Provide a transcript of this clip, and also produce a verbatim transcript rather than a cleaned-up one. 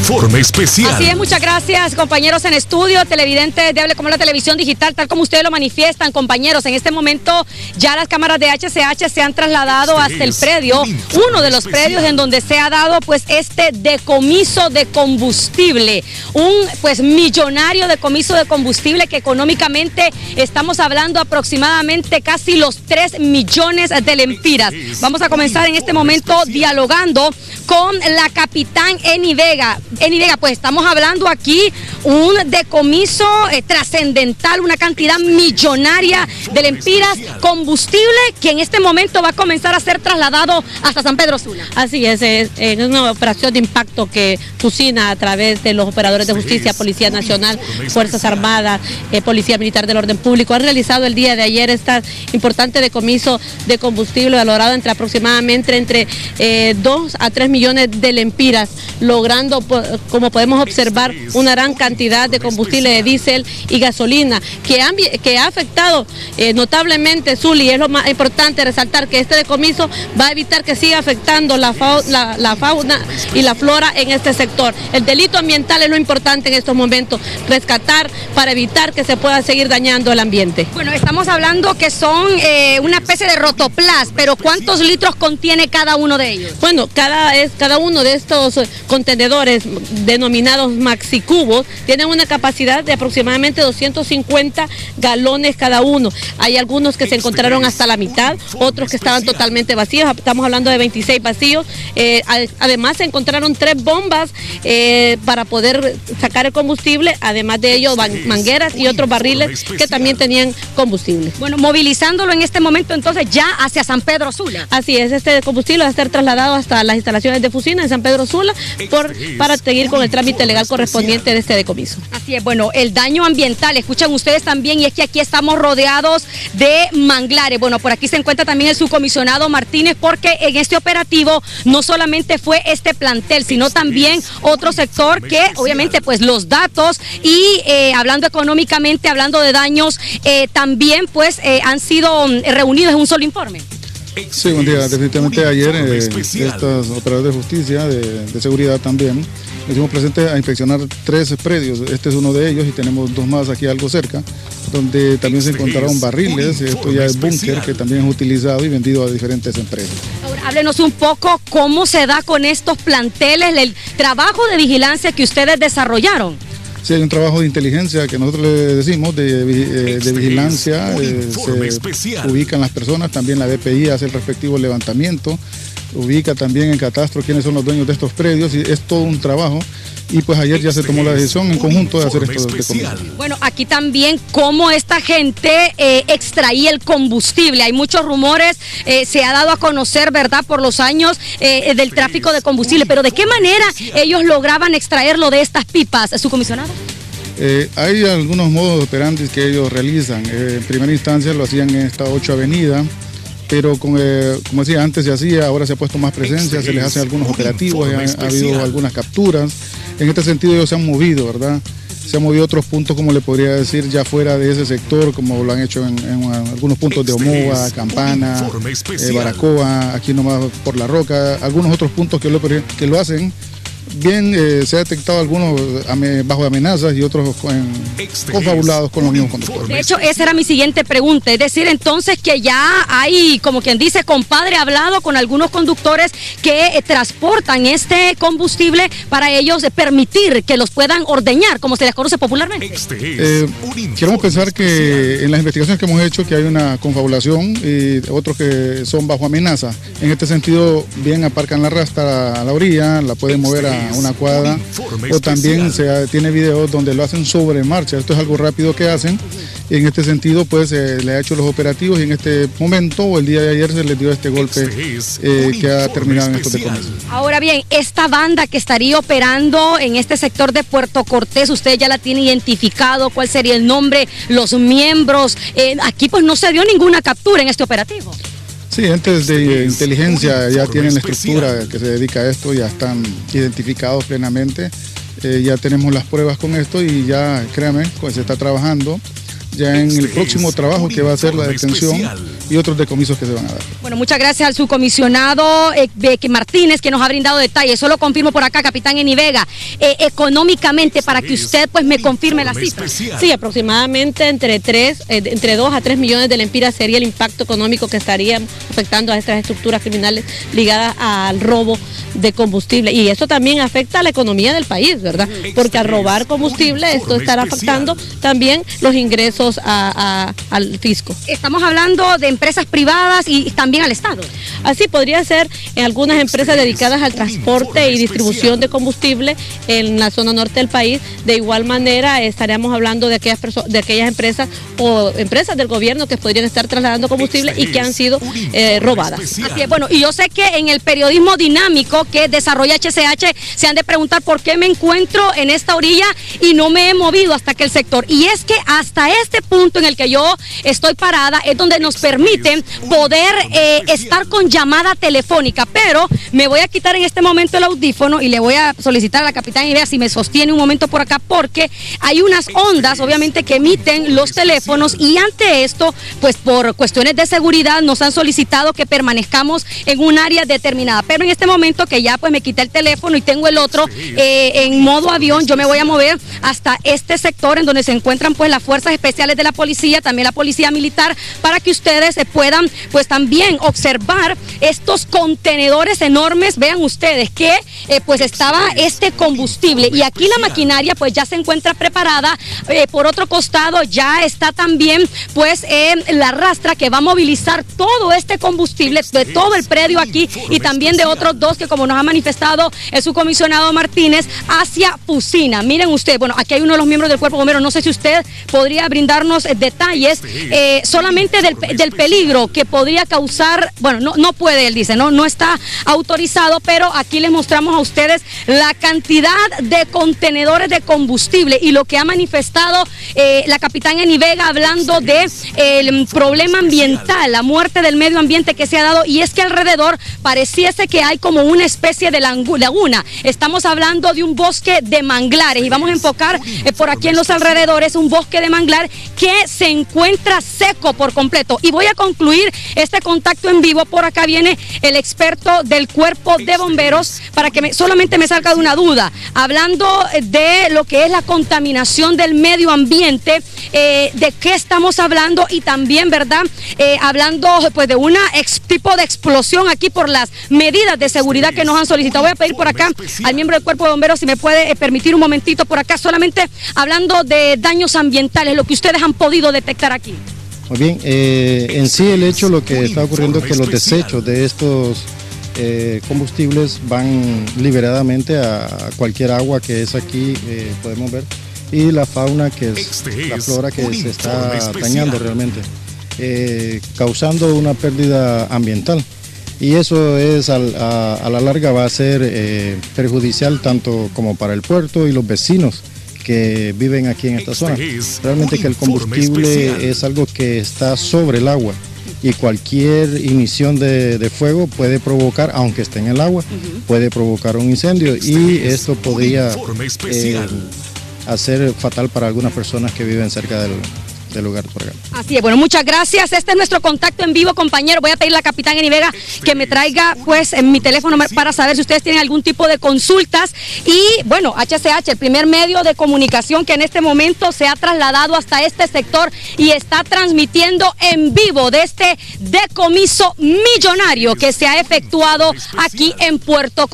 informe especial. Así es, muchas gracias, compañeros en estudio, televidentes de Hable como la Televisión Digital, tal como ustedes lo manifiestan, compañeros. En este momento ya las cámaras de H C H se han trasladado Este hasta el predio, uno de los especial. predios en donde se ha dado pues este decomiso de combustible, un pues millonario decomiso de combustible que económicamente estamos hablando aproximadamente casi los tres millones de lempiras. Vamos a comenzar en este momento dialogando con la capitán Eni Vega. Eni Vega, pues estamos hablando aquí un decomiso eh, trascendental, una cantidad millonaria de lempiras, combustible que en este momento va a comenzar a ser trasladado hasta San Pedro Sula. Así es, es, es una operación de impacto que Fusina a través de los operadores de justicia, Policía Nacional, Fuerzas Armadas, eh, Policía Militar del Orden Público, han realizado el día de ayer este importante decomiso de combustible valorado entre aproximadamente entre eh, dos a tres millones de lempiras, logrando, como podemos observar, una gran cantidad de combustible de diésel y gasolina que, han, que ha afectado eh, notablemente Zuli. Es lo más importante resaltar que este decomiso va a evitar que siga afectando la, fa la, la fauna y la flora en este sector. El delito ambiental es lo importante en estos momentos, rescatar para evitar que se pueda seguir dañando el ambiente. Bueno, estamos hablando que son eh, una especie de rotoplas, pero ¿cuántos litros contiene cada uno de ellos? Bueno, cada, es, cada uno de estos contenedores denominados maxicubos tienen una capacidad de aproximadamente doscientos cincuenta galones cada uno. Hay algunos que se encontraron hasta la mitad, otros que estaban totalmente vacíos, estamos hablando de veintiséis vacíos. Eh, además se encontraron tres bombas eh, para poder sacar el combustible, además de ello mangueras y otros barriles que también tenían combustible. Bueno, movilizándolo en este momento entonces ya hacia San Pedro Sula. Así es, este combustible va a ser trasladado hasta las instalaciones de Fusina en San Pedro Sula por, para seguir con el trámite legal correspondiente de este decomiso. Así es, bueno, el daño ambiental, escuchan ustedes también, y es que aquí estamos rodeados de manglares. Bueno, por aquí se encuentra también el subcomisionado Martínez, porque en este operativo no solamente fue este plantel, sino también otro sector que obviamente pues los datos y eh, hablando económicamente, hablando de daños, eh, también pues eh, han sido reunidos en un solo informe. Sí, buen día. Definitivamente ayer eh, estos operadores de justicia, de, de seguridad también, estuvimos presentes a inspeccionar tres predios. Este es uno de ellos y tenemos dos más aquí algo cerca, donde también se encontraron barriles. Esto ya es búnker que también es utilizado y vendido a diferentes empresas. Ahora, háblenos un poco cómo se da con estos planteles, el trabajo de vigilancia que ustedes desarrollaron. Sí, hay un trabajo de inteligencia que nosotros le decimos, de, eh, de vigilancia, eh, se ubican las personas, también la B P I hace el respectivo levantamiento, ubica también en catastro quiénes son los dueños de estos predios y es todo un trabajo. Y pues ayer ya se tomó la decisión en conjunto de hacer esto de comida. Bueno, aquí también cómo esta gente eh, extraía el combustible. Hay muchos rumores, eh, se ha dado a conocer, ¿verdad?, por los años eh, del tráfico de combustible. Pero ¿de qué manera ellos lograban extraerlo de estas pipas, su comisionado? Eh, hay algunos modos operantes que ellos realizan. Eh, en primera instancia lo hacían en esta ocho avenida. Pero con, eh, como decía, antes se hacía, ahora se ha puesto más presencia, se les hacen algunos operativos, ha, ha habido algunas capturas. En este sentido ellos se han movido, ¿verdad? Se han movido a otros puntos, como le podría decir, ya fuera de ese sector, como lo han hecho en, en algunos puntos de Omoa, Campana, eh, Baracoa, aquí nomás por La Roca, algunos otros puntos que lo, que lo hacen. Bien, eh, se ha detectado algunos ame, bajo amenazas y otros con, confabulados con los mismos conductores. De hecho, esa era mi siguiente pregunta, es decir, entonces que ya hay, como quien dice, compadre hablado con algunos conductores que eh, transportan este combustible para ellos eh, permitir que los puedan ordeñar, como se les conoce popularmente. Eh, queremos pensar que en las investigaciones que hemos hecho que hay una confabulación y otros que son bajo amenaza. En este sentido, bien aparcan la rasta a la orilla, la pueden mover a una cuadra, o también se tiene videos donde lo hacen sobre marcha. Esto es algo rápido que hacen y en este sentido pues eh, le ha hecho los operativos y en este momento o el día de ayer se les dio este golpe eh, que ha terminado en estos decomisos. Ahora bien, esta banda que estaría operando en este sector de Puerto Cortés, usted ya la tiene identificado, ¿cuál sería el nombre, los miembros? Eh, aquí pues no se dio ninguna captura en este operativo. Sí, entes de inteligencia ya tienen la estructura que se dedica a esto, ya están identificados plenamente, eh, ya tenemos las pruebas con esto y ya, créanme, pues se está trabajando ya en el próximo trabajo que va a ser la detención y otros decomisos que se van a dar. Bueno, muchas gracias al subcomisionado eh, Martínez, que nos ha brindado detalles. Solo confirmo por acá, capitán Eni Vega, eh, económicamente, para que usted pues me confirme la cifra. Sí, aproximadamente entre tres, eh, entre dos a tres millones de lempiras sería el impacto económico que estaría afectando a estas estructuras criminales ligadas al robo de combustible, y eso también afecta a la economía del país, ¿verdad? Porque al robar combustible esto estará afectando también los ingresos a, a, al fisco. Estamos hablando de empresas privadas y también al Estado. Así podría ser en algunas empresas dedicadas al transporte y distribución de combustible en la zona norte del país. De igual manera estaríamos hablando de aquellas, de aquellas empresas o empresas del gobierno que podrían estar trasladando combustible y que han sido eh, robadas. Así es. Bueno, y yo sé que en el periodismo dinámico que desarrolla H C H se han de preguntar por qué me encuentro en esta orilla y no me he movido hasta aquel sector. Y es que hasta este punto en el que yo estoy parada es donde nos permiten poder eh, estar con llamada telefónica, pero me voy a quitar en este momento el audífono y le voy a solicitar a la capitana Eni Vega si me sostiene un momento por acá, porque hay unas ondas obviamente que emiten los teléfonos, y ante esto pues por cuestiones de seguridad nos han solicitado que permanezcamos en un área determinada, pero en este momento que ya pues me quité el teléfono y tengo el otro eh, en modo avión, yo me voy a mover hasta este sector en donde se encuentran pues las fuerzas especiales de la policía, también la policía militar, para que ustedes eh, puedan pues también observar estos contenedores enormes. Vean ustedes que eh, pues estaba este combustible, y aquí la maquinaria pues ya se encuentra preparada. Eh, por otro costado ya está también pues eh, la rastra que va a movilizar todo este combustible de todo el predio aquí, y también de otros dos que, como nos ha manifestado el subcomisionado Martínez, hacia Fusina. Miren usted, bueno, aquí hay uno de los miembros del cuerpo bombero, no sé si usted podría brindarnos eh, detalles eh, solamente del, del peligro que podría causar. Bueno, no, no puede, él dice, no, no está autorizado, pero aquí les mostramos a ustedes la cantidad de contenedores de combustible y lo que ha manifestado eh, la capitana Eni Vega, hablando de eh, el problema ambiental, la muerte del medio ambiente que se ha dado, y es que alrededor pareciese que hay como una especie de laguna. Estamos hablando de un bosque de manglares, y vamos a enfocar eh, por aquí en los alrededores un bosque de manglar que se encuentra seco por completo. Y voy a concluir este contacto en vivo. Por acá viene el experto del cuerpo de bomberos para que me, solamente me salga de una duda, hablando de lo que es la contaminación del medio ambiente, eh, de qué estamos hablando, y también, ¿verdad? Eh, hablando pues de una ex, tipo de explosión aquí por las medidas de seguridad que nos han solicitado. Voy a pedir por acá al miembro del cuerpo de bomberos si me puede eh, permitir un momentito por acá, solamente hablando de daños ambientales, lo que ustedes han podido detectar aquí. Muy bien, eh, en sí el hecho, lo que está ocurriendo es que los desechos de estos eh, combustibles van liberadamente a, a cualquier agua que es aquí, eh, podemos ver, y la fauna que es, la flora que se está dañando realmente, eh, causando una pérdida ambiental. Y eso es al, a, a la larga va a ser eh, perjudicial tanto como para el puerto y los vecinos que viven aquí en esta zona. Realmente que el combustible es algo que está sobre el agua, y cualquier ignición de, de fuego puede provocar, aunque esté en el agua, puede provocar un incendio, y esto podría eh, hacer fatal para algunas personas que viven cerca del, del lugar por acá. Así es, bueno, muchas gracias. Este es nuestro contacto en vivo, compañero. Voy a pedirle a la capitana Eni Vega que me traiga pues en mi teléfono para saber si ustedes tienen algún tipo de consultas. Y bueno, H C H, el primer medio de comunicación que en este momento se ha trasladado hasta este sector y está transmitiendo en vivo de este decomiso millonario que se ha efectuado aquí en Puerto Cortés.